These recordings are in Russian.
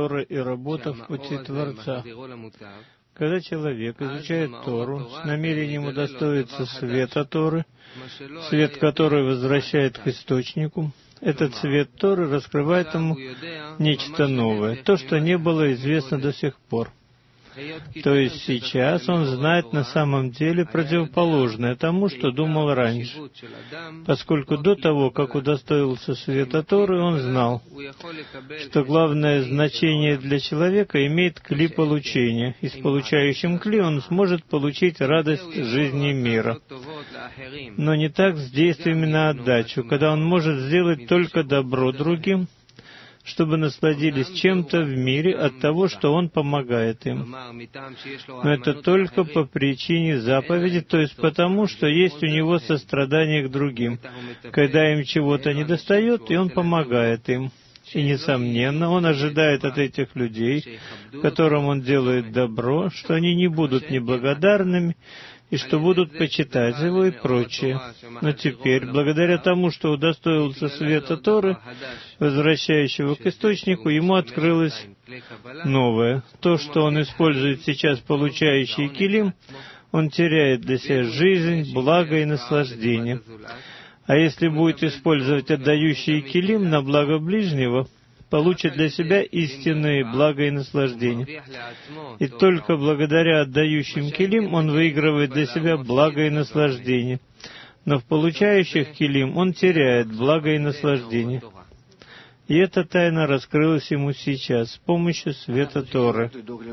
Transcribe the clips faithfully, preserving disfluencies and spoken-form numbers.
Тора и работа в пути Творца. Когда человек изучает Тору с намерением удостоиться света Торы, свет который возвращает к источнику, этот свет Торы раскрывает ему нечто новое, то, что не было известно до сих пор. То есть сейчас он знает на самом деле противоположное тому, что думал раньше, поскольку до того, как удостоился света Торы, он знал, что главное значение для человека имеет кли получения, и с получающим кли он сможет получить радость жизни мира. Но не так с действиями на отдачу, когда он может сделать только добро другим, чтобы насладились чем-то в мире от того, что он помогает им. Но это только по причине заповеди, то есть потому, что есть у него сострадание к другим, когда им чего-то недостает, и он помогает им. И, несомненно, он ожидает от этих людей, которым он делает добро, что они не будут неблагодарными, и что будут почитать его и прочее. Но теперь, благодаря тому, что удостоился света Торы, возвращающего к источнику, ему открылось новое. То, что он использует сейчас, получающий килим, он теряет для себя жизнь, благо и наслаждение. А если будет использовать отдающий килим на благо ближнего, получит для себя истинные блага и наслаждения. И только благодаря отдающим килим он выигрывает для себя благо и наслаждение. Но в получающих килим он теряет благо и наслаждение. И эта тайна раскрылась ему сейчас с помощью света Торы.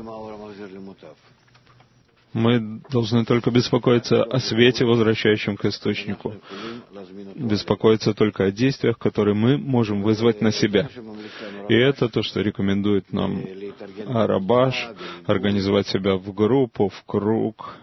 Мы должны только беспокоиться о свете, возвращающем к источнику. Беспокоиться только о действиях, которые мы можем вызвать на себя. И это то, что рекомендует нам Рабаш, организовать себя в группу, в круг,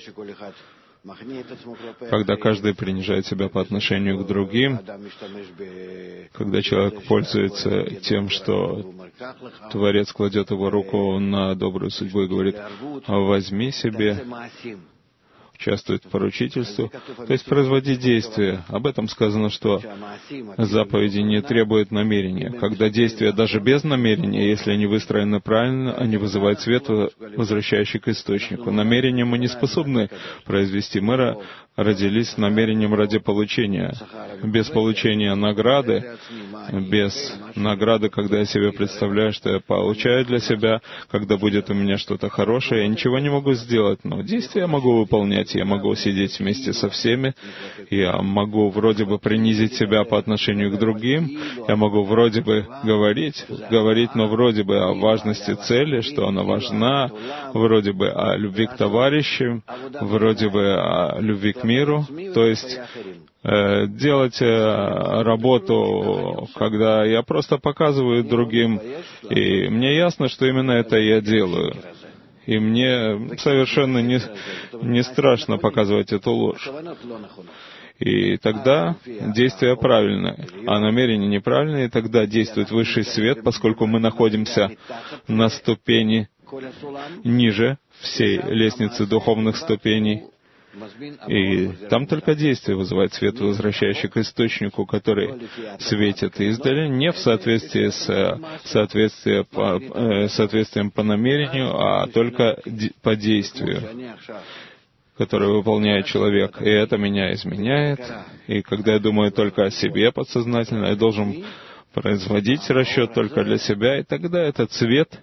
когда каждый принижает себя по отношению к другим, когда человек пользуется тем, что Творец кладет его руку на добрую судьбу и говорит: «Возьми себе», участвует в поручительстве, то есть производить действия. Об этом сказано, что заповеди не требуют намерения. Когда действия даже без намерения, если они выстроены правильно, они вызывают свет, возвращающий к источнику. Намерение мы не способны произвести. Мы родились с намерением ради получения. Без получения награды, без награды, когда я себе представляю, что я получаю для себя, когда будет у меня что-то хорошее, я ничего не могу сделать, но действия я могу выполнять. Я могу сидеть вместе со всеми, я могу вроде бы принизить себя по отношению к другим, я могу вроде бы говорить, говорить, но вроде бы о важности цели, что она важна, вроде бы о любви к товарищам, вроде бы о любви к миру, то есть э, делать э, работу, когда я просто показываю другим, и мне ясно, что именно это я делаю. И мне совершенно не, не страшно показывать эту ложь. И тогда действие правильное, а намерение неправильное, и тогда действует высший свет, поскольку мы находимся на ступени ниже всей лестницы духовных ступеней. И там только действие вызывает свет, возвращающий к источнику, который светит издали, не в соответствии с соответствием по, э, соответствием по намерению, а только по действию, которое выполняет человек. И это меня изменяет. И когда я думаю только о себе подсознательно, я должен производить расчет только для себя, и тогда этот свет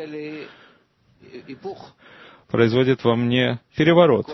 производит во мне переворот.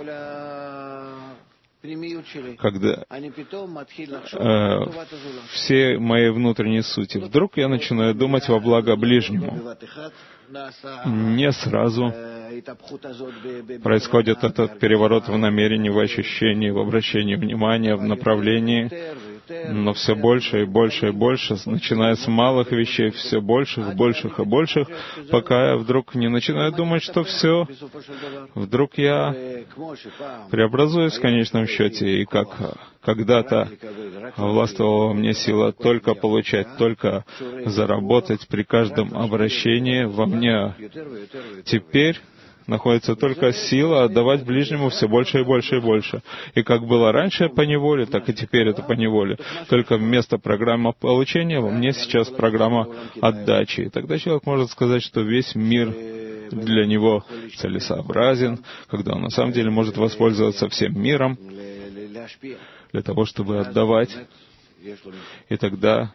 Когда э, все мои внутренние сути, вдруг я начинаю думать во благо ближнему. Не сразу происходит этот переворот в намерении, в ощущении, в обращении внимания, в направлении, но все больше и больше и больше, начиная с малых вещей, все больших, больших и больших, пока я вдруг не начинаю думать, что все, вдруг я преобразуюсь в конечном счете, и как когда-то властвовала во мне сила только получать, только заработать при каждом обращении во мне. Теперь находится только сила отдавать ближнему все больше и больше и больше. И как было раньше по неволе, так и теперь это по неволе. Только вместо программы получения во мне сейчас программа отдачи. И тогда человек может сказать, что весь мир для него целесообразен, когда он на самом деле может воспользоваться всем миром для того, чтобы отдавать. И тогда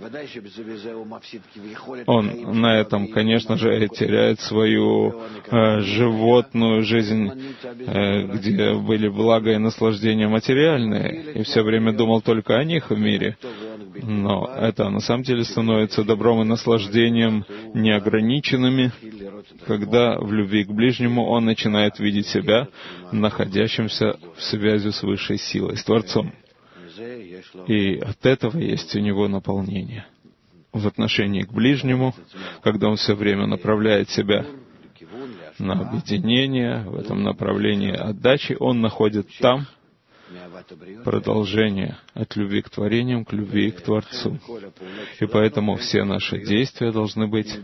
он на этом, конечно же, теряет свою э, животную жизнь, э, где были благо и наслаждения материальные, и все время думал только о них в мире. Но это на самом деле становится добром и наслаждением неограниченными, когда в любви к ближнему он начинает видеть себя находящимся в связи с высшей силой, с Творцом. И от этого есть у него наполнение. В отношении к ближнему, когда он все время направляет себя на объединение, в этом направлении отдачи, он находит там продолжение от любви к творениям к любви к Творцу. И поэтому все наши действия должны быть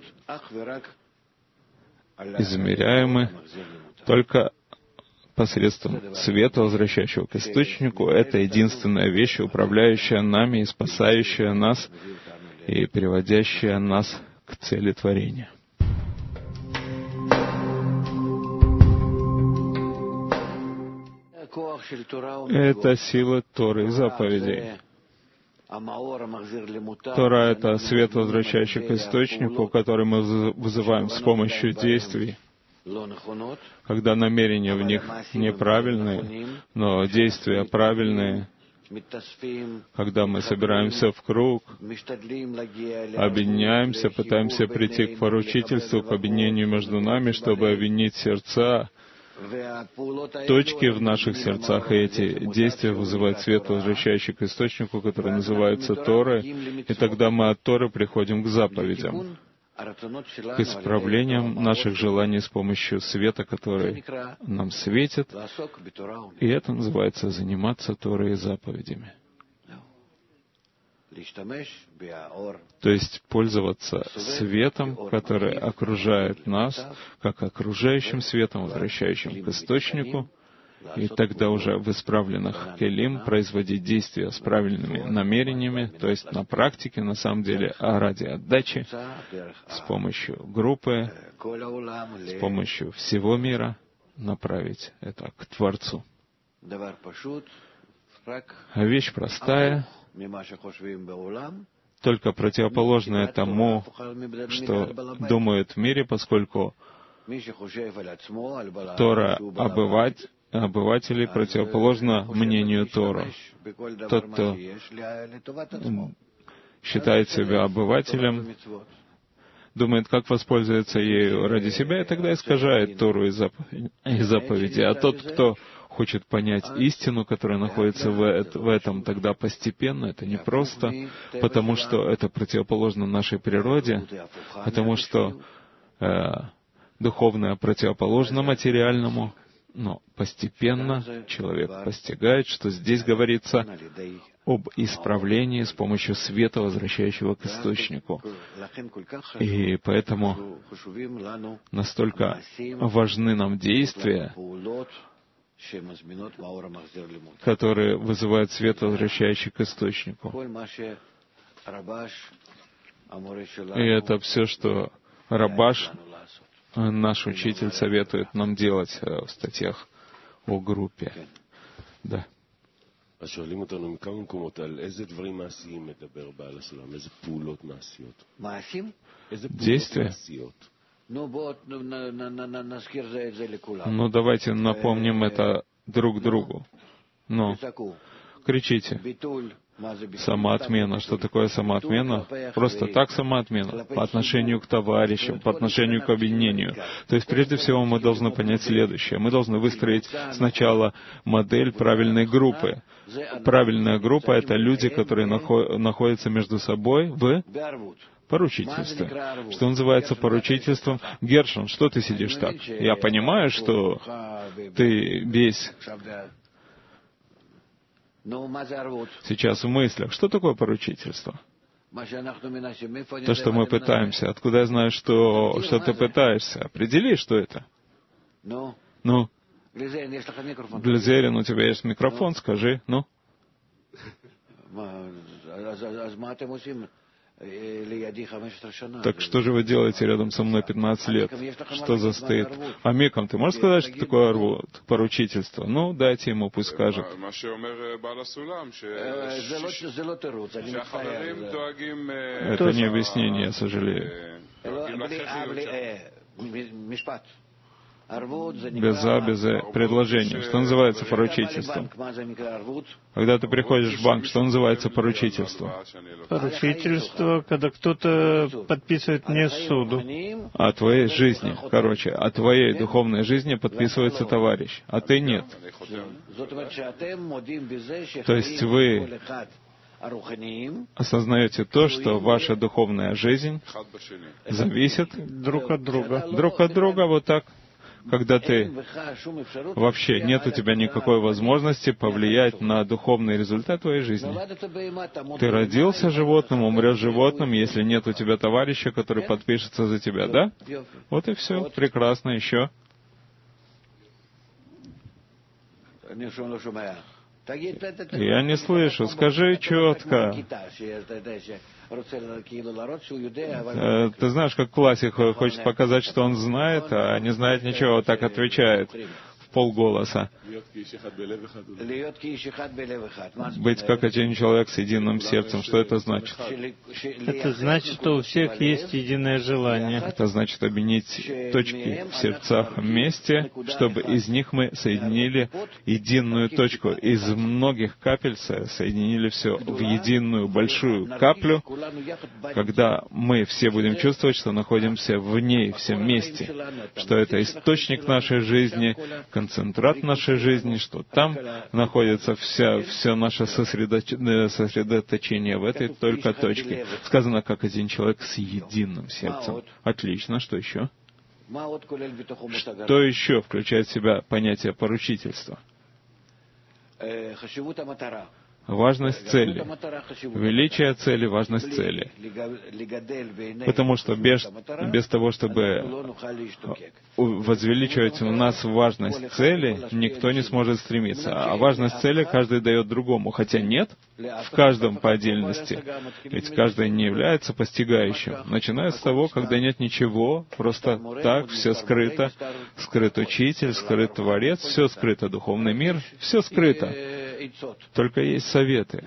измеряемы только посредством света, возвращающего к источнику. Это единственная вещь, управляющая нами и спасающая нас, и приводящая нас к цели творения. Это сила Торы и заповедей. Тора — это свет, возвращающий к источнику, который мы вызываем с помощью действий, когда намерения в них неправильные, но действия правильные, когда мы собираемся в круг, объединяемся, пытаемся прийти к поручительству, к объединению между нами, чтобы объединить сердца, точки в наших сердцах, и эти действия вызывают свет, возвращающий к источнику, который называется Торой, и тогда мы от Торы приходим к заповедям, к исправлениям наших желаний с помощью света, который нам светит, и это называется заниматься Торой и заповедями. То есть пользоваться светом, который окружает нас, как окружающим светом, возвращающим к источнику, и тогда уже в исправленных келим производить действия с правильными намерениями, то есть на практике, на самом деле, а ради отдачи, с помощью группы, с помощью всего мира направить это к Творцу. Вещь простая, только противоположное тому, что думают в мире, поскольку Тора обывать, обывателей противоположна мнению Тора. Тот, кто считает себя обывателем, думает, как воспользоваться ею ради себя, и тогда искажает Тору и заповеди. А тот, кто хочет понять истину, которая находится в, в этом, тогда постепенно, это непросто, потому что это противоположно нашей природе, потому что э, духовное противоположно материальному, но постепенно человек постигает, что здесь говорится об исправлении с помощью света, возвращающего к источнику. И поэтому настолько важны нам действия, которые вызывают свет, возвращающий к источнику. И это все, что Рабаш, наш учитель, советует нам делать в статьях о группе. Да. Действия? Ну, давайте напомним это друг другу. Ну, кричите. Самоотмена. Что такое самоотмена? Просто так самоотмена. По отношению к товарищам, по отношению к объединению. То есть, прежде всего, мы должны понять следующее. Мы должны выстроить сначала модель правильной группы. Правильная группа — это люди, которые находятся между собой в поручительстве. Что называется поручительством? Гершон, что ты сидишь так? Я понимаю, что ты весь сейчас в мыслях. Что такое поручительство? То, что мы пытаемся. Откуда я знаю, что, что ты пытаешься? Определи, что это. Ну, Глизерин, у тебя есть микрофон, скажи, ну. Так что же вы делаете рядом со мной пятнадцать лет? Что за стоит? А Микам, ты можешь сказать, что такое арвут, поручительство? Ну, дайте ему, пусть скажет. Это не объяснение, я сожалею. Беза, безе, предложение. Что называется поручительством? Когда ты приходишь в банк, что называется поручительством? Поручительство, когда кто-то подписывает мне суду. О твоей жизни, короче, о твоей духовной жизни подписывается товарищ, а ты нет. То есть вы осознаете то, что ваша духовная жизнь зависит друг от друга. Друг от друга, вот так. Когда ты вообще нет у тебя никакой возможности повлиять на духовный результат твоей жизни. Ты родился животным, умрешь животным, если нет у тебя товарища, который подпишется за тебя, да? Вот и все. Прекрасно. Еще. Я не слышу. Скажи четко. Ты знаешь, как классик хочет показать, что он знает, а не знает ничего, вот так отвечает в полголоса. Быть как один человек с единым сердцем. Что это значит? Это значит, что у всех есть единое желание. Это значит объединить точки в сердцах вместе, чтобы из них мы соединили единую точку. Из многих капель соединили все в единую большую каплю, когда мы все будем чувствовать, что находимся в ней все вместе, что это источник нашей жизни, концентрат нашей жизни, что там находится вся, все наше сосредоточение в этой только точке. Сказано, как один человек с единым сердцем. Отлично. Что еще? Что еще включает в себя понятие поручительства? Важность цели. Величие цели, важность цели. Потому что без, без того, чтобы возвеличивать у нас важность цели, никто не сможет стремиться. А важность цели каждый дает другому. Хотя нет, в каждом по отдельности. Ведь каждый не является постигающим. Начиная с того, когда нет ничего, просто так, все скрыто. Скрыт учитель, скрыт Творец, все скрыто. Духовный мир, все скрыто. Только есть советы.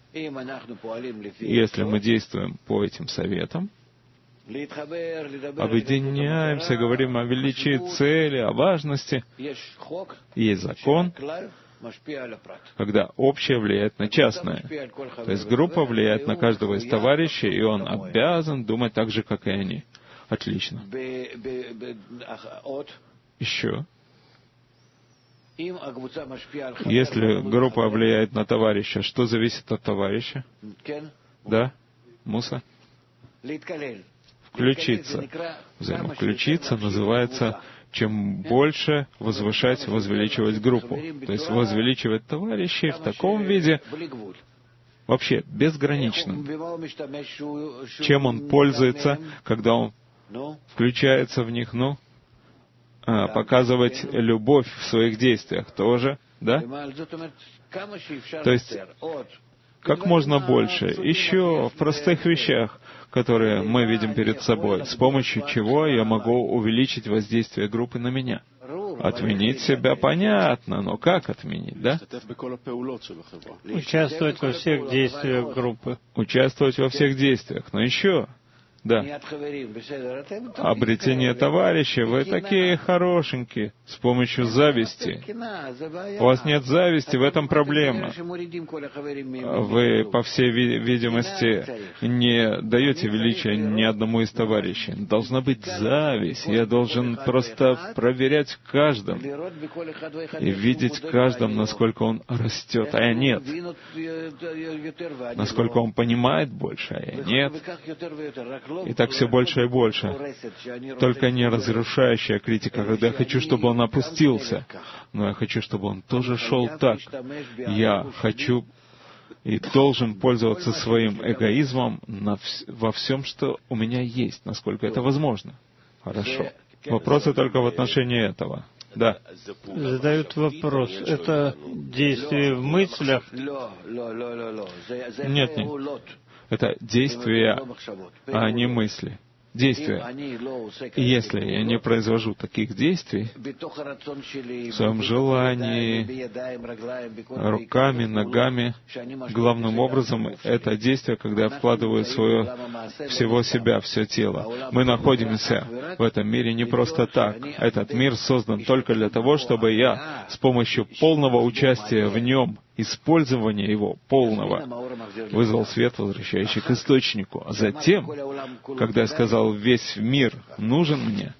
Если мы действуем по этим советам, объединяемся, говорим о величии цели, о важности, есть закон, когда общее влияет на частное. То есть группа влияет на каждого из товарищей, и он обязан думать так же, как и они. Отлично. Еще. Если группа влияет на товарища, что зависит от товарища? Да? Муса? Включиться. Взаимовключиться называется, чем больше возвышать, возвеличивать группу. То есть возвеличивать товарищей в таком виде, вообще безграничным. Чем он пользуется, когда он включается в них, ну? А, показывать любовь в своих действиях тоже, да? То есть, как можно больше, еще в простых вещах, которые мы видим перед собой, с помощью чего я могу увеличить воздействие группы на меня. Отменить себя понятно, но как отменить, да? Участвовать во всех действиях группы. Участвовать во всех действиях, но еще... Да. Обретение товарища, вы такие хорошенькие, с помощью зависти. У вас нет зависти, в этом проблема. Вы, по всей видимости, не даете величия ни одному из товарищей. Должна быть зависть. Я должен просто проверять в каждом и видеть в каждом, насколько он растет, а я нет. Насколько он понимает больше, а я нет. И так все больше и больше. Только не разрушающая критика, когда я хочу, чтобы он опустился, но я хочу, чтобы он тоже шел так. Я хочу и должен пользоваться своим эгоизмом на вс- во всем, что у меня есть, насколько это возможно. Хорошо. Вопросы только в отношении этого. Да. Задают вопрос. Это действие в мыслях? Нет, нет. Это действия, а не мысли. Действия. И если я не произвожу таких действий в своем желании, руками, ногами, главным образом это действие, когда я вкладываю свое, всего себя, все тело. Мы находимся в этом мире не просто так. Этот мир создан только для того, чтобы я с помощью полного участия в нем, использования его полного, вызвал свет, возвращающий к источнику. А затем, когда я сказал, весь мир нужен мне,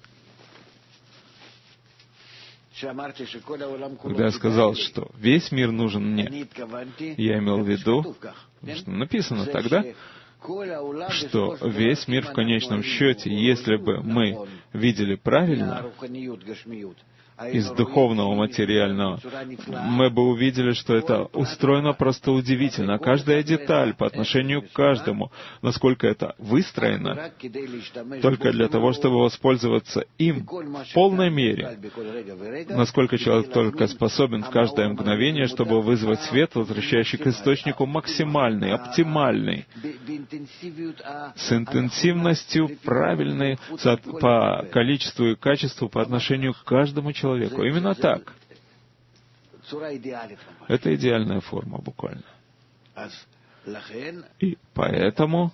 когда я сказал, что весь мир нужен мне, я имел в виду, что написано тогда, что весь мир в конечном счете, если бы мы видели правильно, из духовного, материального, мы бы увидели, что это устроено просто удивительно. Каждая деталь по отношению к каждому, насколько это выстроено, только для того, чтобы воспользоваться им в полной мере, насколько человек только способен в каждое мгновение, чтобы вызвать свет, возвращающий к источнику максимальный, оптимальный, с интенсивностью правильной по количеству и качеству по отношению к каждому человеку. Человеку. Именно так. Это идеальная форма, буквально. И поэтому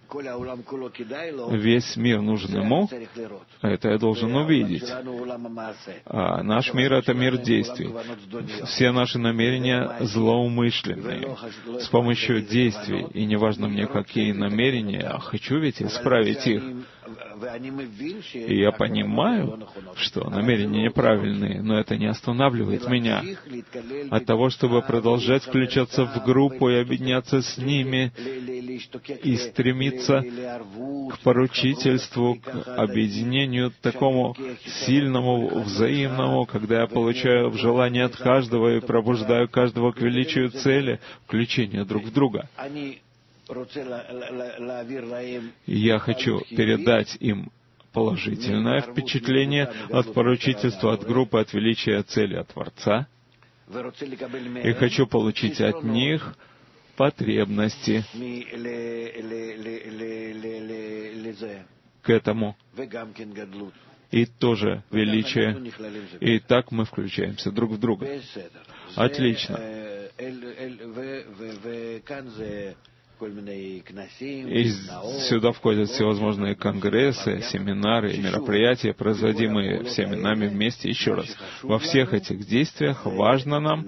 весь мир нужен ему, а это я должен увидеть. А наш мир — это мир действий. Все наши намерения злоумышленные. С помощью действий, и неважно мне, какие намерения, я хочу ведь исправить их. И я понимаю, что намерения неправильные, но это не останавливает меня от того, чтобы продолжать включаться в группу и объединяться с ними, и стремиться к поручительству, к объединению такому сильному, взаимному, когда я получаю желание от каждого и пробуждаю каждого к величию цели, включения друг в друга. И я хочу передать им положительное впечатление от поручительства, от группы, от величия цели, от Творца. И хочу получить от них потребности к этому. И тоже величие. И так мы включаемся друг в друга. Отлично. И сюда входят всевозможные конгрессы, семинары, мероприятия, производимые всеми нами вместе. Еще раз, во всех этих действиях важно нам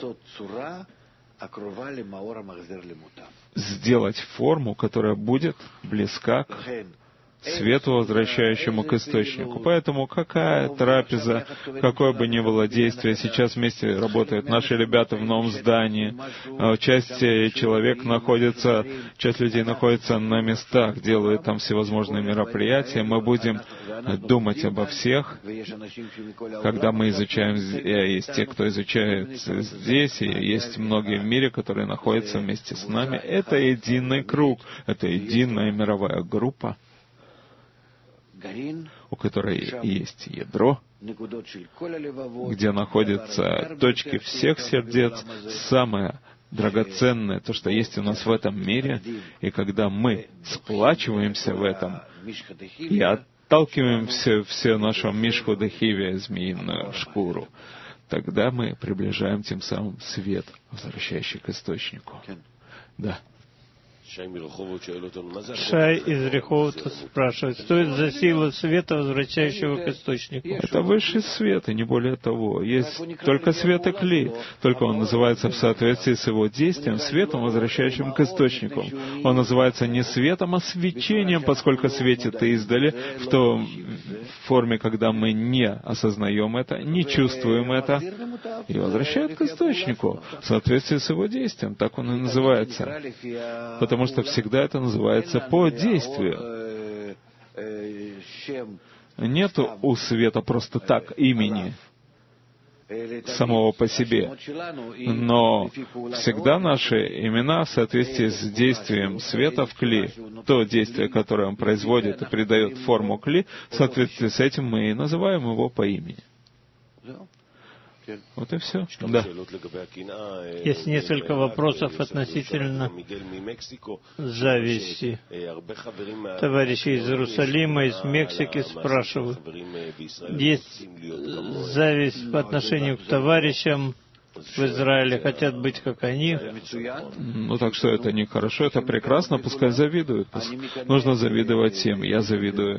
сделать форму, которая будет близка к свету, возвращающему к источнику. Поэтому какая трапеза, какое бы ни было действие, сейчас вместе работают наши ребята в новом здании, часть человек находится, часть людей находится на местах, делают там всевозможные мероприятия. Мы будем думать обо всех, когда мы изучаем, есть те, кто изучает здесь, и есть многие в мире, которые находятся вместе с нами. Это единый круг, это единая мировая группа, у которой есть ядро, где находятся точки всех сердец, самое драгоценное, то, что есть у нас в этом мире. И когда мы сплачиваемся в этом и отталкиваем все, все нашу мишху дехивия, змеиную шкуру, тогда мы приближаем тем самым свет, возвращающий к источнику. Да. Шай из Реховота спрашивает, что это за сила света, возвращающего к источнику? Это высший свет, и не более того. Есть только свет и кли, только он называется в соответствии с его действием светом, возвращающим к источнику. Он называется не светом, а свечением, поскольку светит издали, в той форме, когда мы не осознаем это, не чувствуем это, и возвращает к источнику в соответствии с его действием. Так он и называется. Потому что всегда это называется по действию. Нету у света просто так имени самого по себе. Но всегда наши имена в соответствии с действием света в кли, то действие, которое он производит и придает форму кли, в соответствии с этим мы и называем его по имени. Вот и все. Да. Есть несколько вопросов относительно зависти. Товарищи из Иерусалима, из Мексики спрашивают. Есть зависть по отношению к товарищам в Израиле, хотят быть как они. Ну так что это нехорошо, это прекрасно, пускай завидуют. Нужно завидовать всем. Я завидую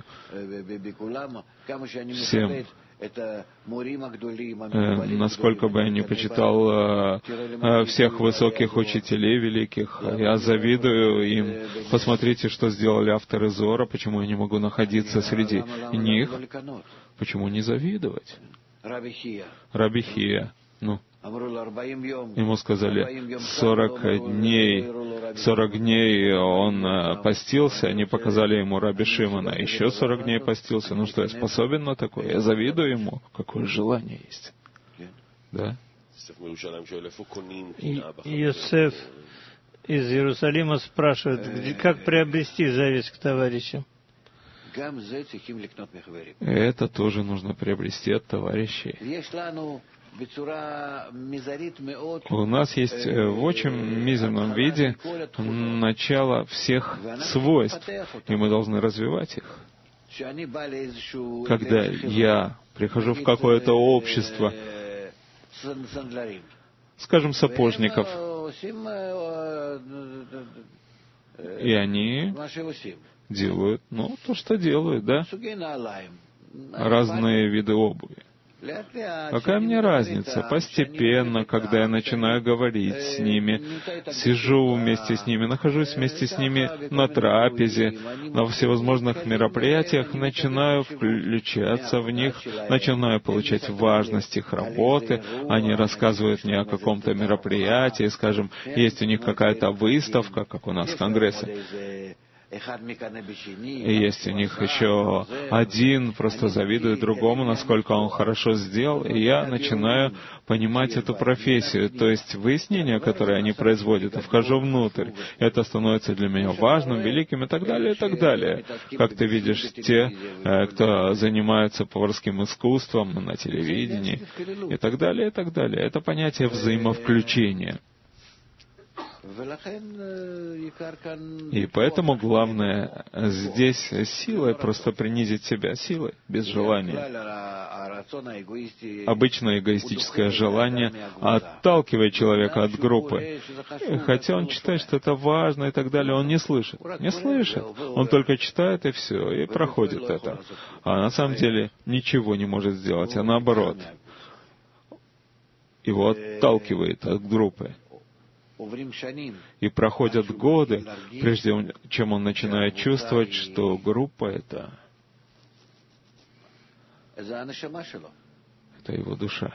всем. Э, насколько бы я не почитал э, всех высоких учителей великих, я завидую им. Посмотрите, что сделали авторы Зора, почему я не могу находиться среди них. Почему не завидовать? Раби Хия. Ну, ему сказали, сорок дней, сорок дней он постился, они показали ему Раби Шимона, еще сорок дней постился. Ну что, я способен на такое? Я завидую ему. Какое желание есть. Да? И Йосеф из Иерусалима спрашивает, как приобрести зависть к товарищам? Это тоже нужно приобрести от товарищей. У нас есть в очень мизерном виде начало всех свойств, и мы должны развивать их. Когда я прихожу в какое-то общество, скажем, сапожников, и они делают, ну, то, что делают, да? Разные виды обуви. Какая мне разница? Постепенно, когда я начинаю говорить с ними, сижу вместе с ними, нахожусь вместе с ними на трапезе, на всевозможных мероприятиях, начинаю включаться в них, начинаю получать важность их работы, они рассказывают мне о каком-то мероприятии, скажем, есть у них какая-то выставка, как у нас в Конгрессе, и есть у них еще один, просто завидует другому, насколько он хорошо сделал, и я начинаю понимать эту профессию, то есть выяснения, которые они производят, я вхожу внутрь, это становится для меня важным, великим и так далее, и так далее. Как ты видишь, те, кто занимаются поварским искусством на телевидении, и так далее, и так далее. Это понятие взаимовключения. И поэтому главное здесь силой просто принизить себя, силой, без желания. Обычно эгоистическое желание отталкивает человека от группы. Хотя он считает, что это важно и так далее, он не слышит. Не слышит. Он только читает и все, и проходит это. А на самом деле ничего не может сделать, а наоборот. Его отталкивает от группы. И проходят годы, прежде чем он начинает чувствовать, что группа — это, это его душа.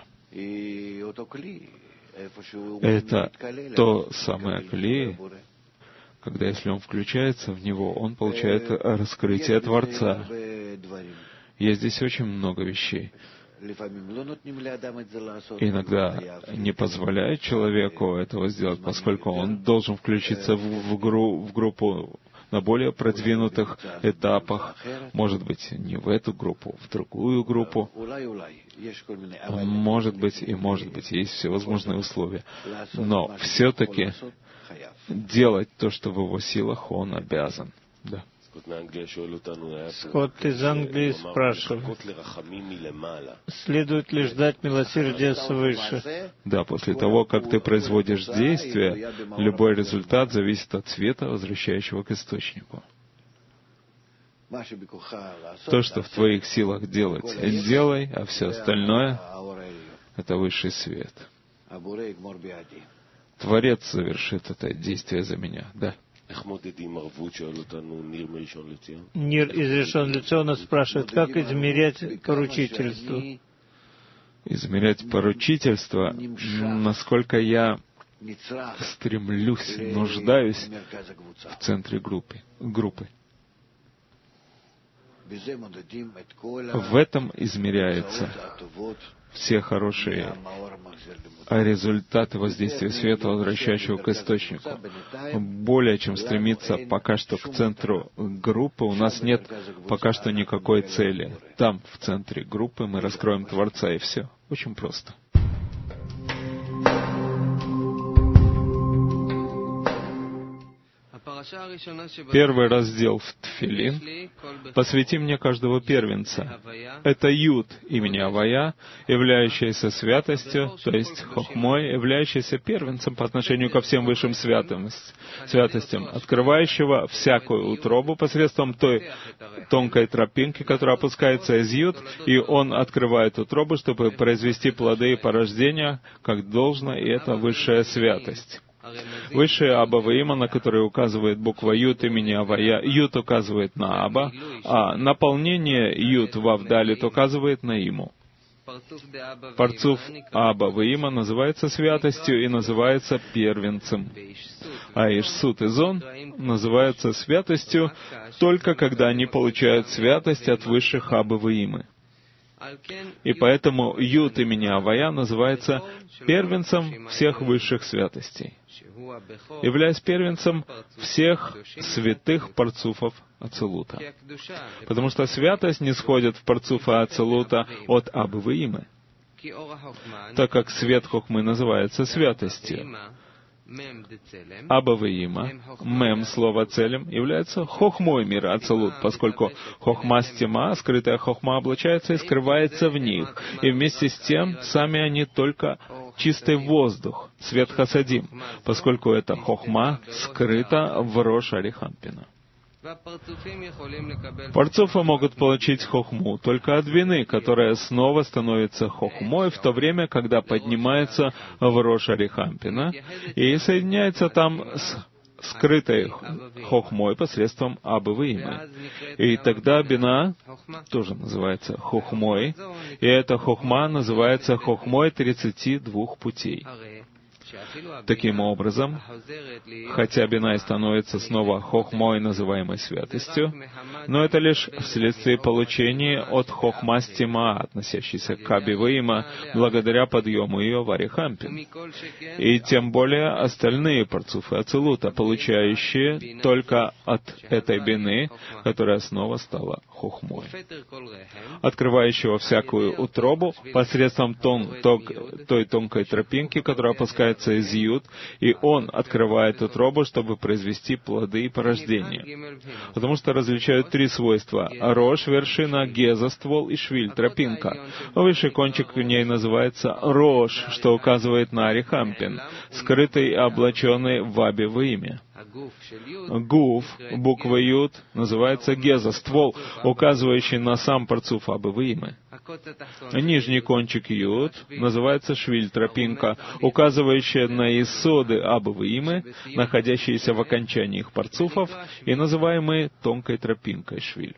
Это то самое кли, когда если он включается в него, он получает раскрытие Творца. Есть здесь очень много вещей. Иногда не позволяет человеку этого сделать, поскольку он должен включиться в, в, гру, в группу на более продвинутых этапах, может быть, не в эту группу, в другую группу. Может быть, и может быть, есть всевозможные условия. Но все-таки делать то, что в его силах, он обязан. Да. Скотт из Англии спрашивает, следует ли ждать милосердия свыше? Да, после того, как ты производишь действие, любой результат зависит от света, возвращающего к источнику. То, что в твоих силах делать, делай, а все остальное — это высший свет. Творец завершит это действие за меня, да. Нир из Ришон Лециона спрашивает, как измерять поручительство? Измерять поручительство, насколько я стремлюсь, нуждаюсь в центре группы. группы. В этом измеряется все хорошие результаты воздействия света, возвращающего к источнику. Более чем стремиться пока что к центру группы, у нас нет пока что никакой цели. Там, в центре группы, мы раскроем Творца, и все. Очень просто. Первый раздел в Тфилин «Посвяти мне каждого первенца». Это Юд имени Авая, являющаяся святостью, то есть Хохмой, являющаяся первенцем по отношению ко всем высшим святостям, открывающего всякую утробу посредством той тонкой тропинки, которая опускается из Юд, и он открывает утробу, чтобы произвести плоды и порождения, как должно, и это высшая святость. Высшая Аба Ваима, на который указывает буква Юд имени Авая, Юд указывает на Аба, а наполнение Юд в Авдалит указывает на Иму. Парцуф Аба Ваима называется святостью и называется первенцем. А Ишсут и Зон называются святостью только когда они получают святость от высших Абы Ваимы. И поэтому Юд имени Авая называется первенцем всех высших святостей, являясь первенцем всех святых парцуфов Ацилута. Потому что святость нисходит в парцуфа Ацилута от Абы Ваимы, так как свет Хохмы называется святостью. Аба Ваима, мем, слово целем, является хохмой мира Ацилут, поскольку хохма стима, скрытая хохма, облачается и скрывается в них, и вместе с тем сами они только чистый воздух, свет хасадим, поскольку эта хохма скрыта в Рош Арихампина. Парцуфы могут получить хохму только от вины, которая снова становится хохмой в то время, когда поднимается в Рош Арихампина и соединяется там с скрытой хохмой посредством Абы Ваимы. И тогда бина тоже называется хохмой, и эта хохма называется хохмой тридцати двух путей. Таким образом, хотя бина и становится снова хохмой, называемой святостью, но это лишь вследствие получения от хохма стима, относящейся к Аби Ваима, благодаря подъему ее в Арихампин. И тем более остальные парцуфы Ацилута, получающие только от этой бины, которая снова стала хохмой, открывающего всякую утробу посредством тон, ток, той тонкой тропинки, которая опускается из Юд, и он открывает утробу, чтобы произвести плоды и порождения. Потому что различают три свойства: Рош — вершина, Геза — ствол, и Швиль — тропинка. Высший кончик в ней называется Рош, что указывает на Арихампин, скрытый и облаченный в Абе Ваиме. Гуф, буква Юд, называется Геза, ствол, указывающий на сам парцуф Абы Ваимы. Нижний кончик Юд называется Швиль, тропинка, указывающая на исоды Абы Ваимы, находящиеся в окончании их парцуфов, и называемые тонкой тропинкой Швиль.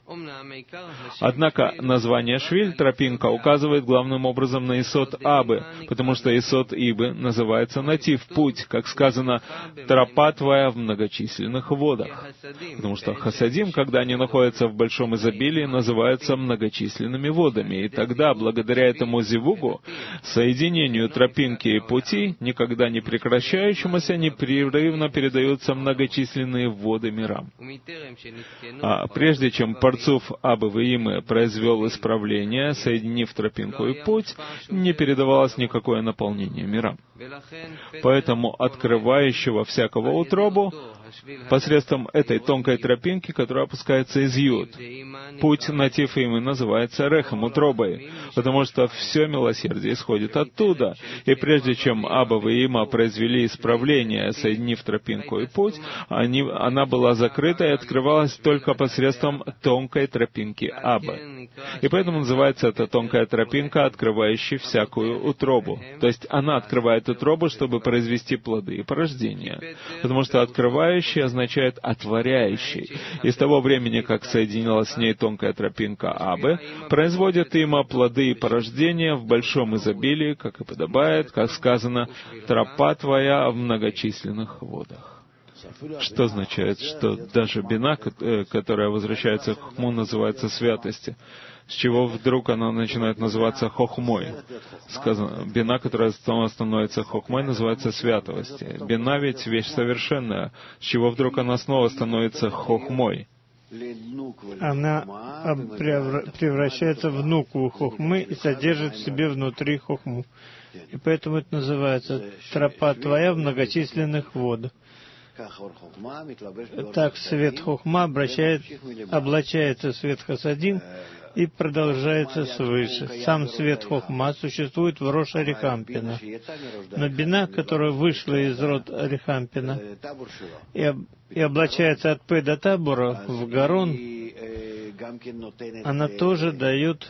Однако название Швиль, тропинка, указывает главным образом на исод Абы, потому что исод Ибы называется натив, путь, как сказано, тропа твоя в многочисленных водах. Потому что хасадим, когда они находятся в большом изобилии, называются многочисленными водами. И тогда, благодаря этому зивугу, соединению тропинки и пути, никогда не прекращающемуся, непрерывно передаются многочисленные воды мирам. А прежде чем парцуф Абы Ваимы произвел исправление, соединив тропинку и путь, не передавалось никакое наполнение мирам. Поэтому открывающего всякого утробу посредством этой тонкой тропинки, которая опускается из Юд. Путь натив имы называется Рехем, утробой, потому что все милосердие исходит оттуда. И прежде чем Аба Ваима произвели исправление, соединив тропинку и путь, они, она была закрыта и открывалась только посредством тонкой тропинки Аба. И поэтому называется эта тонкая тропинка, открывающая всякую утробу. То есть она открывает утробу, чтобы произвести плоды и порождения. Потому что открывающий означает отворяющий. И с того времени, как соединилась с ней тонкая тропинка Абы, производит има плоды и порождения в большом изобилии, как и подобает, как сказано, «Тропа твоя в многочисленных водах». Что означает, что даже бина, которая возвращается к хохму, называется святостью? С чего вдруг она начинает называться хохмой? Сказано, бина, которая становится хохмой, называется святостью. Бина ведь вещь совершенная. С чего вдруг она снова становится хохмой? Она превращается в нукву хохмы и содержит в себе внутри хохму. И поэтому это называется «тропа твоя в многочисленных водах». Так свет хохма обращает, облачается в свет хасадим и продолжается свыше. Сам свет хохма существует в Рош Арихампина. Но бина, которая вышла из род Арихампина и, об, и облачается от Пэ до Табура в Гарон, она тоже дает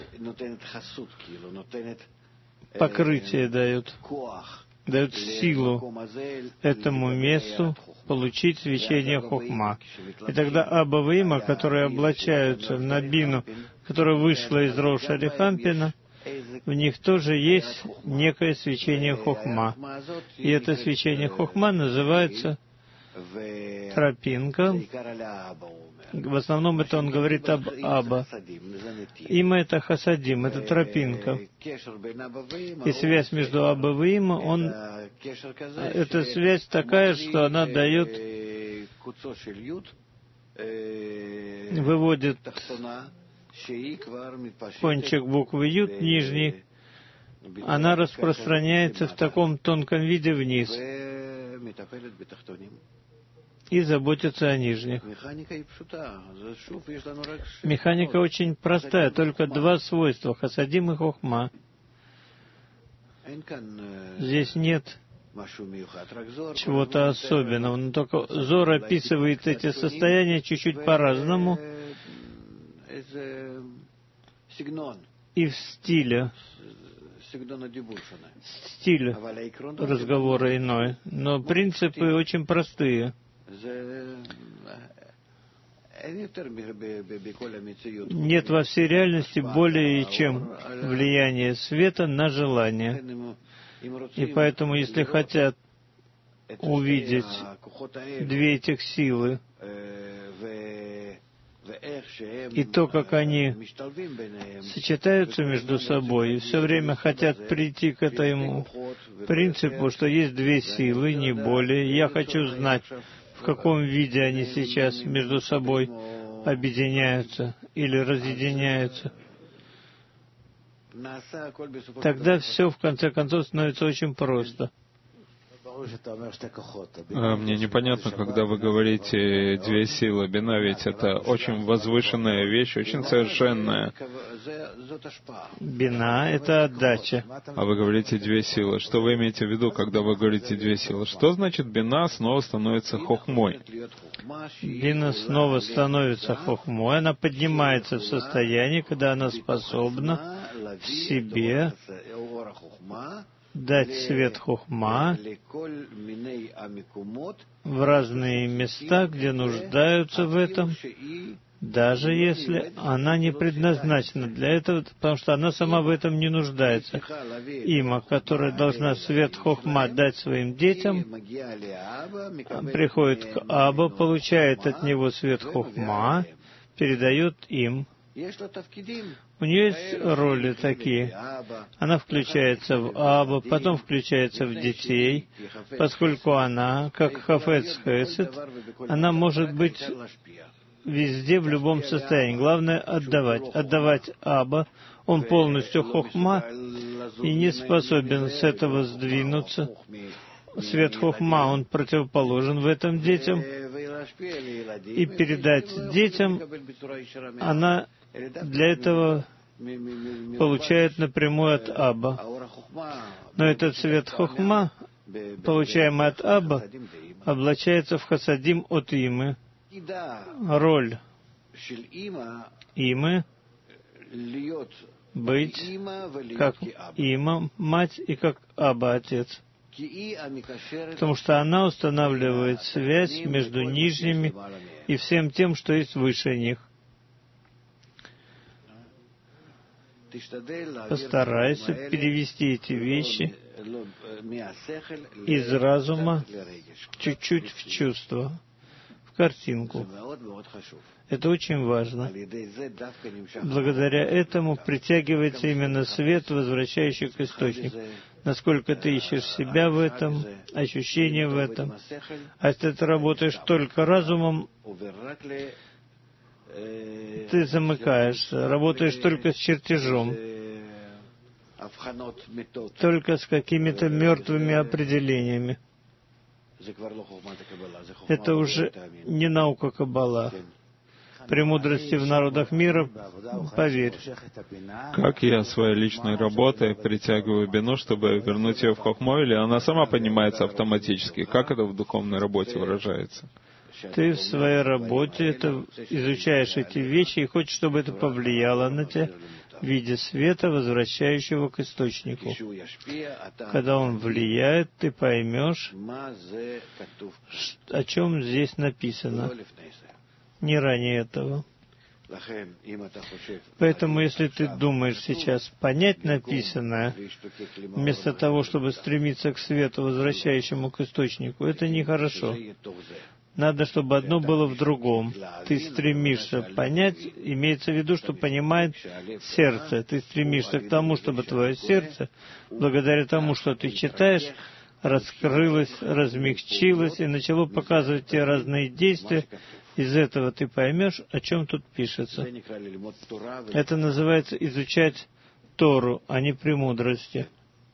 покрытие, дает, дает силу этому месту получить свечение хохма. И тогда Аба Ваима, которые облачаются на бину, которая вышла из Рош Арихампина, в них тоже есть некое свечение хохма. И это свечение хохма называется тропинка. В основном это он говорит об Аба. Има — это хасадим, это тропинка. И связь между Аба и Има, он, эта связь такая, что она дает, выводит кончик буквы Ют нижний, она распространяется в таком тонком виде вниз и заботится о нижних. Механика очень простая, только два свойства — хасадим и хохма. Здесь нет чего-то особенного, но только Зор описывает эти состояния чуть-чуть по-разному и в стиле. Стиль разговора иной, но принципы очень простые. Нет во всей реальности более чем влияние света на желание. И поэтому, если хотят увидеть две этих силы и то, как они сочетаются между собой, и все время хотят прийти к этому принципу, что есть две силы, не более. Я хочу знать, в каком виде они сейчас между собой объединяются или разъединяются. Тогда все, в конце концов, становится очень просто. Мне непонятно, когда вы говорите «две силы». Бина ведь это очень возвышенная вещь, очень совершенная. Бина — это отдача. А вы говорите «две силы». Что вы имеете в виду, когда вы говорите «две силы»? Что значит бина снова становится хохмой? Бина снова становится хохмой. Она поднимается в состоянии, когда она способна в себе дать свет хохма в разные места, где нуждаются в этом, даже если она не предназначена для этого, потому что она сама в этом не нуждается. Има, которая должна свет хохма дать своим детям, приходит к Аба, получает от него свет хохма, передает им. У нее есть роли такие. Она включается в Аба, потом включается в детей, поскольку она, как Хафец Хесед, она может быть везде, в любом состоянии. Главное — отдавать. Отдавать Аба. Он полностью хохма и не способен с этого сдвинуться. Свет хохма, он противоположен в этом детям. И передать детям, она для этого получает напрямую от Аба. Но этот свет хохма, получаемый от Аба, облачается в хасадим от Имы. Роль Имы — быть как Има, мать, и как Аба, отец. Потому что она устанавливает связь между нижними и всем тем, что есть выше них. Постарайся перевести эти вещи из разума чуть-чуть в чувство, в картинку. Это очень важно. Благодаря этому притягивается именно свет, возвращающий к источнику. Насколько ты ищешь себя в этом, ощущение в этом. А если ты работаешь только разумом, ты замыкаешься, работаешь только с чертежом, только с какими-то мертвыми определениями. Это уже не наука Каббала. Премудрости в народах мира, поверь. Как я своей личной работой притягиваю бину, чтобы вернуть ее в хохму, или она сама поднимается автоматически? Как это в духовной работе выражается? Ты в своей работе это, изучаешь эти вещи и хочешь, чтобы это повлияло на тебя в виде света, возвращающего к источнику. Когда он влияет, ты поймешь, о чем здесь написано. Не ранее этого. Поэтому, если ты думаешь сейчас понять написанное, вместо того, чтобы стремиться к свету, возвращающему к источнику, это нехорошо. Надо, чтобы одно было в другом. Ты стремишься понять, имеется в виду, что понимает сердце. Ты стремишься к тому, чтобы твое сердце, благодаря тому, что ты читаешь, раскрылось, размягчилось и начало показывать тебе разные действия. Из этого ты поймешь, о чем тут пишется. Это называется изучать Тору, а не премудрости.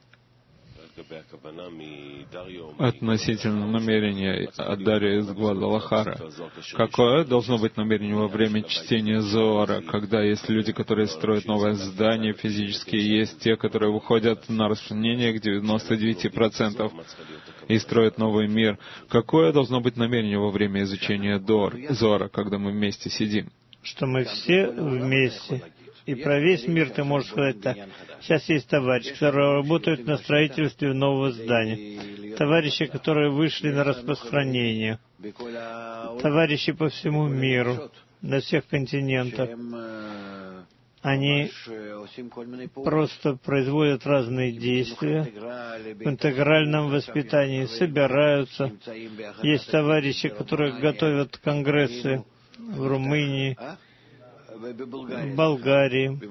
Относительно намерения от Дарья из Гвадалахара. Какое должно быть намерение во время чтения Зоара, когда есть люди, которые строят новое здание физически, и есть те, которые выходят на распространение к девяноста девяти процентам и строят новый мир? Какое должно быть намерение во время изучения Зоара, когда мы вместе сидим? Что мы все вместе. И про весь мир ты можешь сказать так. Сейчас есть товарищи, которые работают на строительстве нового здания. Товарищи, которые вышли на распространение. Товарищи по всему миру, на всех континентах. Они просто производят разные действия в интегральном воспитании, собираются. Есть товарищи, которые готовят конгрессы в Румынии, в Болгарии.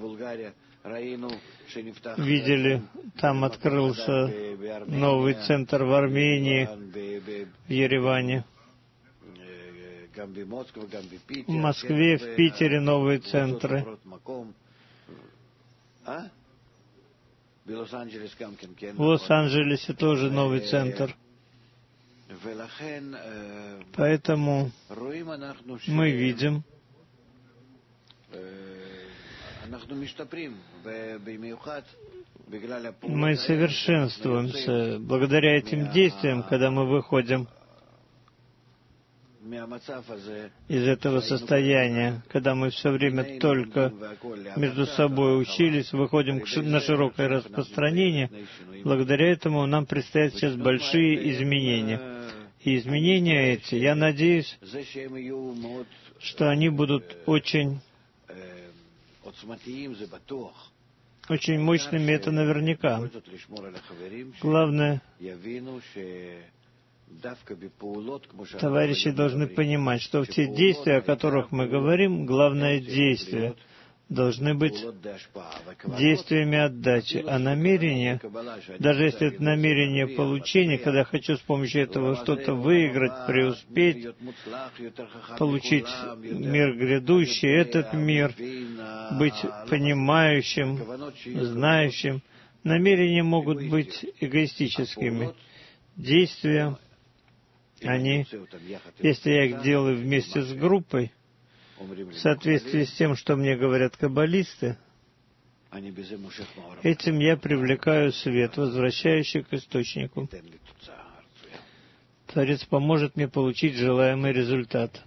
Видели, там открылся новый центр в Армении, в Ереване. В Москве, в Питере новые центры. В Лос-Анджелесе тоже новый центр. Поэтому мы видим, мы совершенствуемся благодаря этим действиям, когда мы выходим из этого состояния, когда мы все время только между собой учились, выходим на широкое распространение. Благодаря этому нам предстоят сейчас большие изменения. И изменения эти, я надеюсь, что они будут очень, очень мощными, это наверняка. Главное, товарищи должны понимать, что в те действия, о которых мы говорим, главное действие должны быть действиями отдачи. А намерение, даже если это намерение получения, когда хочу с помощью этого что-то выиграть, преуспеть, получить мир грядущий, этот мир, быть понимающим, знающим, намерения могут быть эгоистическими. Действия, они, если я их делаю вместе с группой, в соответствии с тем, что мне говорят каббалисты, этим я привлекаю свет, возвращающий к источнику. Творец поможет мне получить желаемый результат.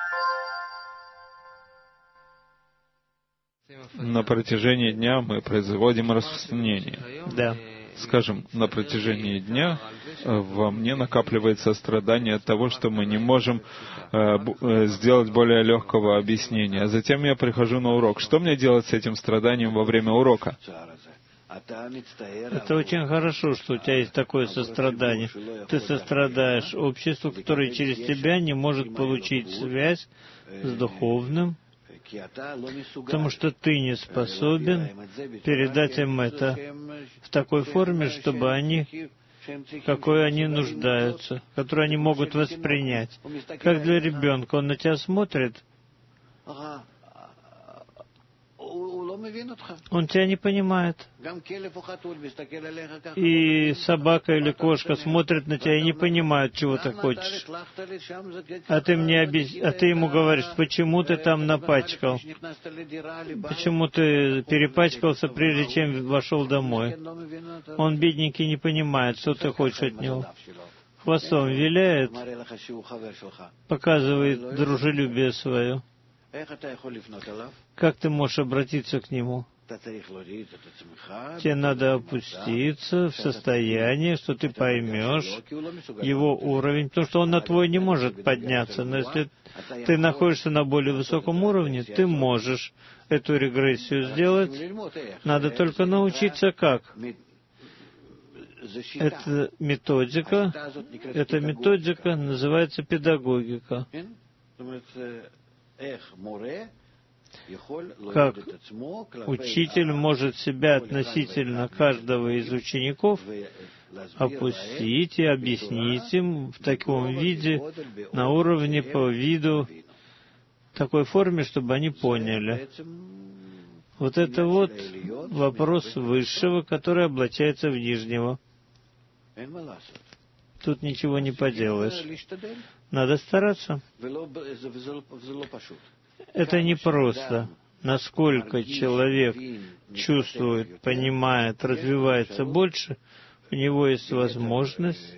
На протяжении дня мы производим распространение. Да. Скажем, на протяжении дня во мне накапливается страдание от того, что мы не можем э, сделать более легкого объяснения. А затем я прихожу на урок. Что мне делать с этим страданием во время урока? Это очень хорошо, что у тебя есть такое сострадание. Ты сострадаешь обществу, которое через тебя не может получить связь с духовным, потому что ты не способен передать им это в такой форме, чтобы они, какой они нуждаются, которую они могут воспринять. Как для ребенка, он на тебя смотрит, он тебя не понимает. И собака или кошка смотрят на тебя и не понимают, чего ты хочешь. А ты, мне объяс... а ты ему говоришь, почему ты там напачкал? Почему ты перепачкался, прежде чем вошел домой? Он, бедненький, не понимает, что ты хочешь от него. Хвостом виляет, показывает дружелюбие свое. Как ты можешь обратиться к нему? Тебе надо опуститься в состояние, что ты поймешь его уровень, потому что он на твой не может подняться. Но если ты находишься на более высоком уровне, ты можешь эту регрессию сделать. Надо только научиться как. Это методика, эта методика называется педагогика. Как учитель может себя относительно каждого из учеников опустить и объяснить им в таком виде, на уровне, по виду, в такой форме, чтобы они поняли. Вот это вот вопрос высшего, который облачается в нижнего. Тут ничего не поделаешь. Надо стараться. Это непросто. Насколько человек чувствует, понимает, развивается больше, у него есть возможность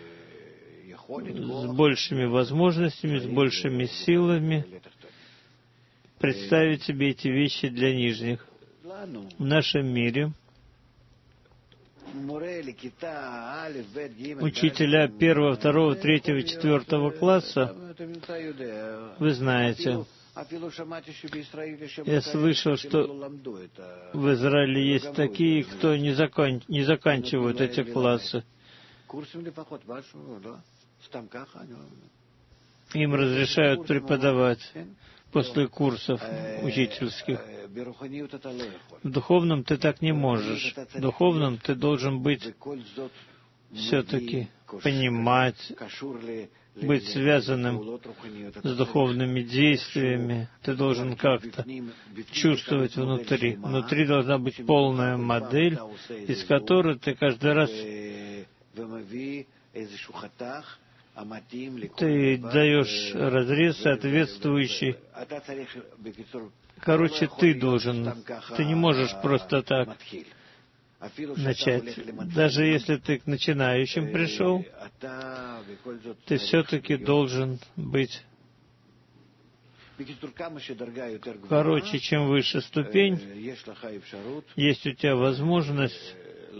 с большими возможностями, с большими силами представить себе эти вещи для нижних. В нашем мире учителя первого, второго, третьего, четвертого класса, вы знаете, я слышал, что в Израиле есть такие, кто не, закон... не заканчивают эти классы. Им разрешают преподавать после курсов учительских. В духовном ты так не можешь. В духовном ты должен быть все-таки, понимать, быть связанным с духовными действиями. Ты должен как-то чувствовать внутри. Внутри должна быть полная модель, из которой ты каждый раз ты даешь разрез соответствующий. Короче, ты должен. Ты не можешь просто так начать. Даже если ты к начинающим пришел, ты все-таки должен быть. Короче, чем выше ступень, есть у тебя возможность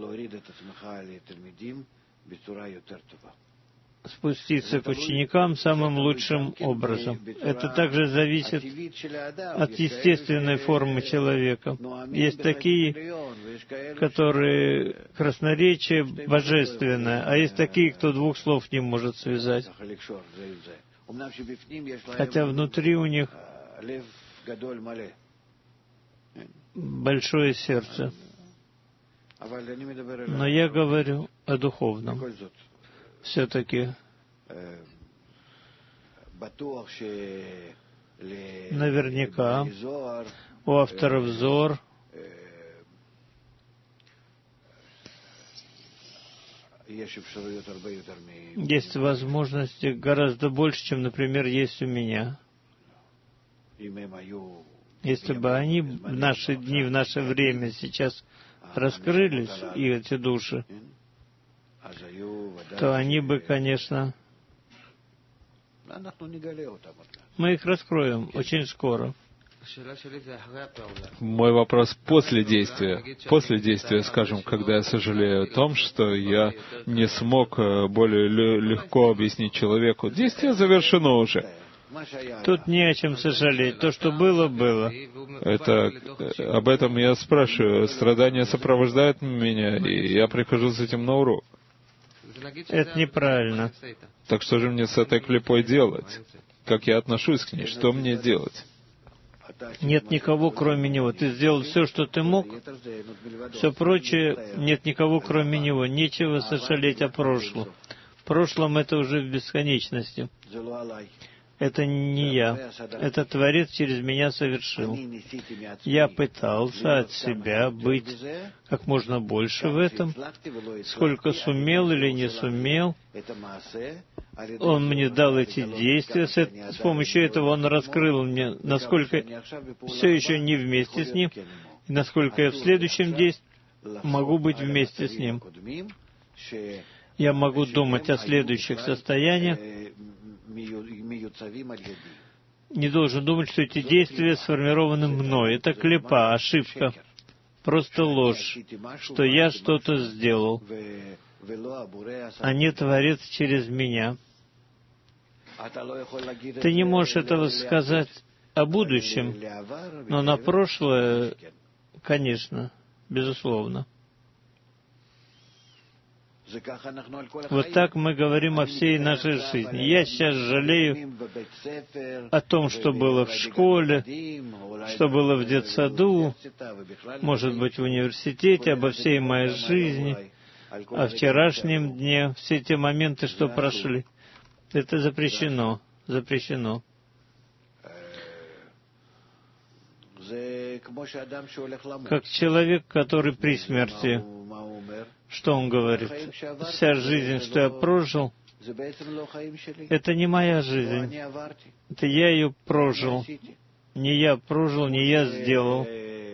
спуститься к ученикам самым лучшим образом. Это также зависит от естественной формы человека. Есть такие, которые красноречие божественное, а есть такие, кто двух слов не может связать. Хотя внутри у них большое сердце. Но я говорю о духовном. Все-таки наверняка у авторов Зоар есть возможности гораздо больше, чем, например, есть у меня. Если бы они в наши дни, в наше время сейчас раскрылись, и эти души, то они бы, конечно, мы их раскроем очень скоро. Мой вопрос после действия. После действия, скажем, когда я сожалею о том, что я не смог более легко объяснить человеку. Действие завершено уже. Тут не о чем сожалеть. То, что было, было. Это, об этом я спрашиваю. Страдания сопровождают меня, и я прихожу с этим на урок. Это неправильно. Так что же мне с этой клипой делать? Как я отношусь к ней? Что мне делать? Нет никого, кроме него. Ты сделал все, что ты мог. Все прочее, нет никого, кроме него. Нечего сожалеть о прошлом. В прошлом это уже в бесконечности. Это не я. Это Творец через меня совершил. Я пытался от себя быть как можно больше в этом, сколько сумел или не сумел. Он мне дал эти действия. С, с помощью этого Он раскрыл мне, насколько все еще не вместе с Ним, и насколько я в следующем действии могу быть вместе с Ним. Я могу думать о следующих состояниях. Не должен думать, что эти действия сформированы мной. Это клипа, ошибка, просто ложь, что я что-то сделал, а не Творец через меня. Ты не можешь этого сказать о будущем, но на прошлое, конечно, безусловно. Вот так мы говорим о всей нашей жизни. Я сейчас жалею о том, что было в школе, что было в детсаду, может быть, в университете, обо всей моей жизни, о вчерашнем дне, все те моменты, что прошли. Это запрещено, запрещено. Как человек, который при смерти, что он говорит? Вся жизнь, что я прожил, это не моя жизнь. Это я ее прожил. Не я прожил, не я сделал.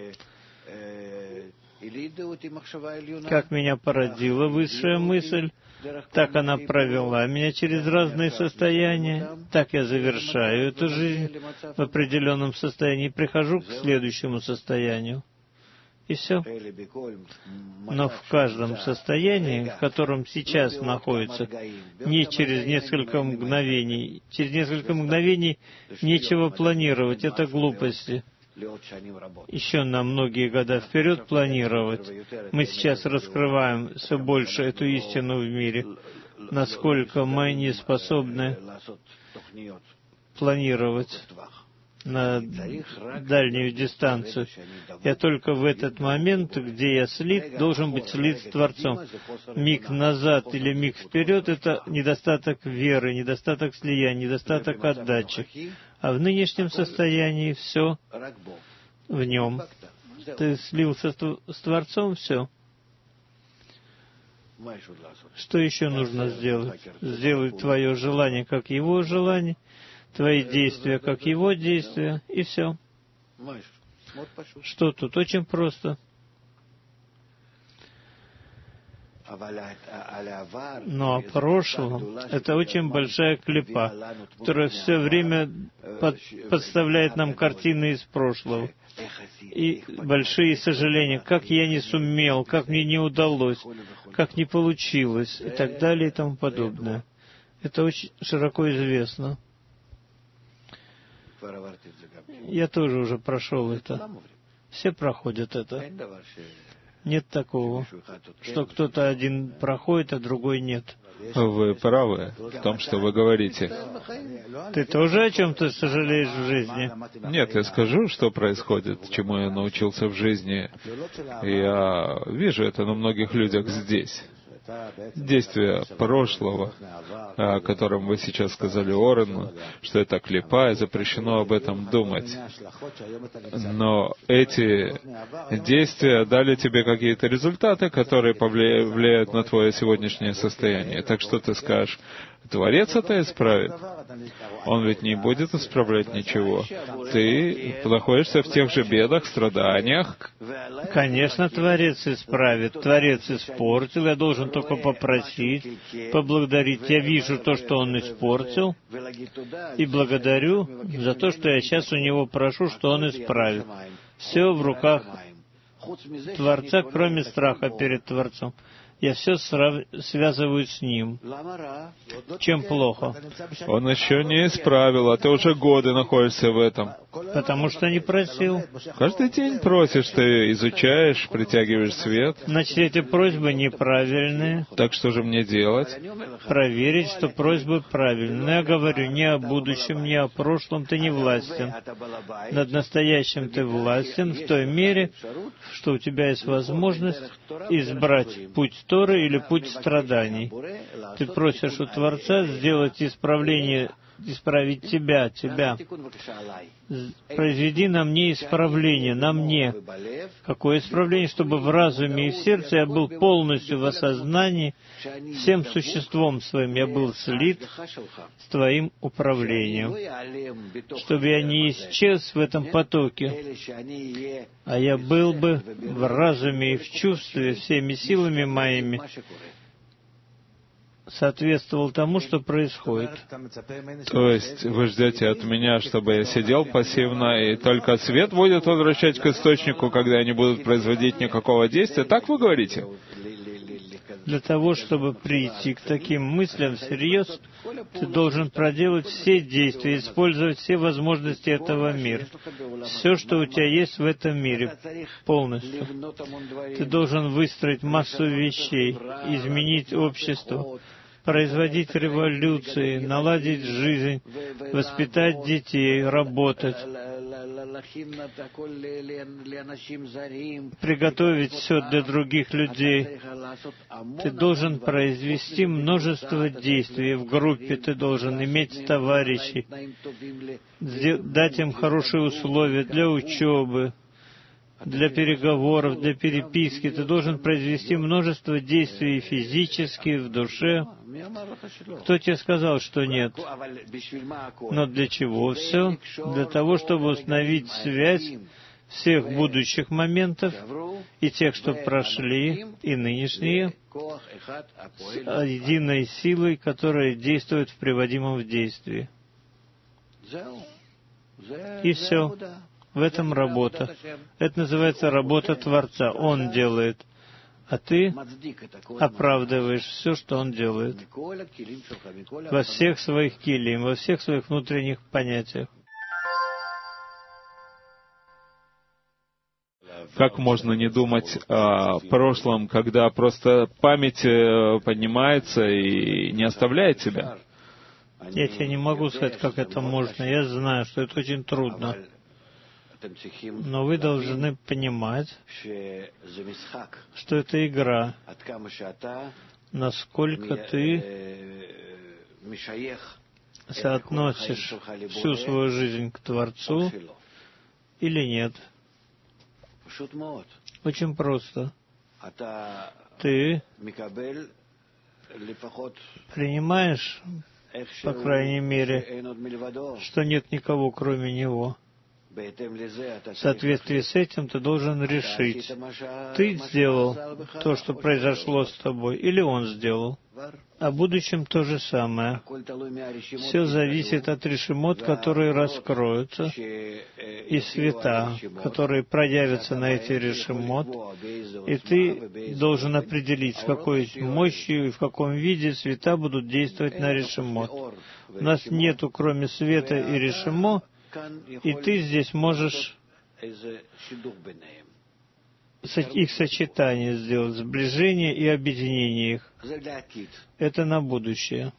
Как меня породила высшая мысль, так она провела меня через разные состояния, так я завершаю эту жизнь в определенном состоянии, прихожу к следующему состоянию. И все. Но в каждом состоянии, в котором сейчас находится, не через несколько мгновений, через несколько мгновений нечего планировать, это глупости. Еще на многие года вперед планировать. Мы сейчас раскрываем все больше эту истину в мире, насколько мы не способны планировать на дальнюю дистанцию. Я только в этот момент, где я слит, должен быть слит с Творцом. Миг назад или миг вперед — это недостаток веры, недостаток слияния, недостаток отдачи. А в нынешнем состоянии все в нем. Ты слился с Творцом, все. Что еще нужно сделать? Сделать твое желание как Его желание, твои действия как Его действия, и все. Что тут? Очень просто. Но о прошлом — это очень большая клипа, которая все время под, подставляет нам картины из прошлого. И большие сожаления, как я не сумел, как мне не удалось, как не получилось, и так далее, и тому подобное. Это очень широко известно. Я тоже уже прошел это. Все проходят это. Нет такого, что кто-то один проходит, а другой нет. Вы правы в том, что вы говорите. Ты тоже о чем-то сожалеешь в жизни? Нет, я скажу, что происходит, чему я научился в жизни. Я вижу это на многих людях здесь. Действие прошлого, о котором вы сейчас сказали Орену, что это клипа, и запрещено об этом думать. Но эти действия дали тебе какие-то результаты, которые повлияют на твое сегодняшнее состояние. Так что ты скажешь, Творец это исправит? Он ведь не будет исправлять ничего. Ты находишься в тех же бедах, страданиях. Конечно, Творец исправит. Творец испортил, я должен только попросить, поблагодарить. Я вижу то, что Он испортил, и благодарю за то, что я сейчас у Него прошу, что Он исправит. Все в руках Творца, кроме страха перед Творцом. я все срав... связываю с ним. Чем плохо? Он еще не исправил, а ты уже годы находишься в этом. Потому что не просил. Каждый день просишь, ты изучаешь, притягиваешь свет. Значит, эти просьбы неправильные. Так что же мне делать? Проверить, что просьбы правильные. Но я говорю, не о будущем, не о прошлом ты не властен. Над настоящим ты властен в той мере, что у тебя есть возможность избрать путь Торы или путь страданий. Ты просишь у Творца сделать исправление, исправить тебя, тебя. Произведи на мне исправление, на мне. Какое исправление? Чтобы в разуме и в сердце я был полностью в осознании, всем существом своим я был слит с Твоим управлением. Чтобы я не исчез в этом потоке, а я был бы в разуме и в чувстве всеми силами моими, соответствовал тому, что происходит. То есть вы ждете от меня, чтобы я сидел пассивно, и только свет будет возвращать к источнику, когда они будут производить никакого действия? Так вы говорите? Для того, чтобы прийти к таким мыслям всерьез, ты должен проделать все действия, использовать все возможности этого мира. Все, что у тебя есть в этом мире, полностью. Ты должен выстроить массу вещей, изменить общество, производить революции, наладить жизнь, воспитать детей, работать, приготовить все для других людей. Ты должен произвести множество действий в группе, ты должен иметь товарищей, дать им хорошие условия для учебы, для переговоров, для переписки. Ты должен произвести множество действий физически, в душе. Кто тебе сказал, что нет? Но для чего все? Для того, чтобы установить связь всех будущих моментов и тех, что прошли, и нынешние, с единой силой, которая действует в приводимом в действие. И все. В этом работа. Это называется работа Творца. Он делает. А ты оправдываешь все, что Он делает. Во всех своих килиях, во всех своих внутренних понятиях. Как можно не думать о прошлом, когда просто память поднимается и не оставляет тебя? Я тебе не могу сказать, как это можно. Я знаю, что это очень трудно. Но вы должны понимать, что это игра. Насколько ты соотносишь всю свою жизнь к Творцу или нет. Очень просто. Ты принимаешь, по крайней мере, что нет никого, кроме Него. В соответствии с этим ты должен решить, ты сделал то, что произошло с тобой, или он сделал. О будущем то же самое. Все зависит от решимот, которые раскроются, и света, которые проявятся на эти решимот, и ты должен определить, с какой мощью и в каком виде света будут действовать на решимот. У нас нету, кроме света и решимо, и ты здесь можешь их сочетание сделать, сближение и объединение их. Это на будущее.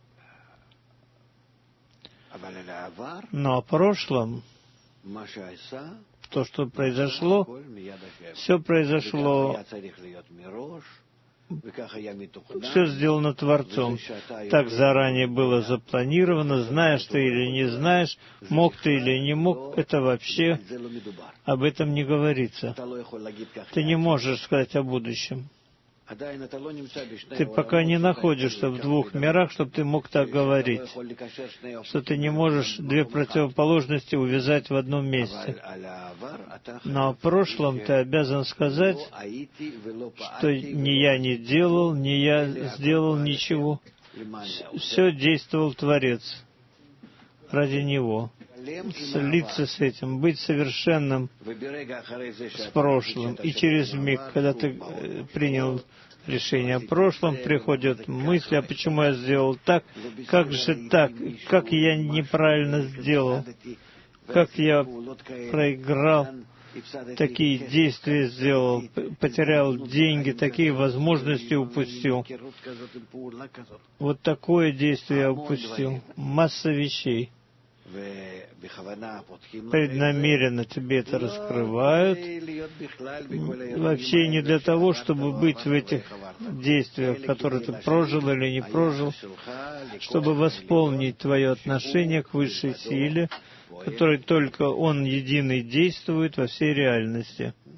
Но о прошлом, то, что произошло, все произошло, все сделано Творцом. Так заранее было запланировано, знаешь ты или не знаешь, мог ты или не мог, это вообще об этом не говорится. Ты не можешь сказать о будущем. Ты пока не находишься в двух мирах, чтобы ты мог так говорить, что ты не можешь две противоположности увязать в одном месте. Но о прошлом ты обязан сказать, что ни я не делал, ни я сделал ничего. Все действовал Творец ради Него. слиться с этим, быть совершенным с прошлым. И через миг, когда ты принял решение о прошлом, приходят мысли, а почему я сделал так, как же так, как я неправильно сделал, как я проиграл, такие действия сделал, потерял деньги, такие возможности упустил. Вот такое действие я упустил. Масса вещей. Преднамеренно тебе это раскрывают. Вообще не для того, чтобы быть в этих действиях, которые ты прожил или не прожил, чтобы восполнить твое отношение к высшей силе, который только Он единый действует во всей реальности.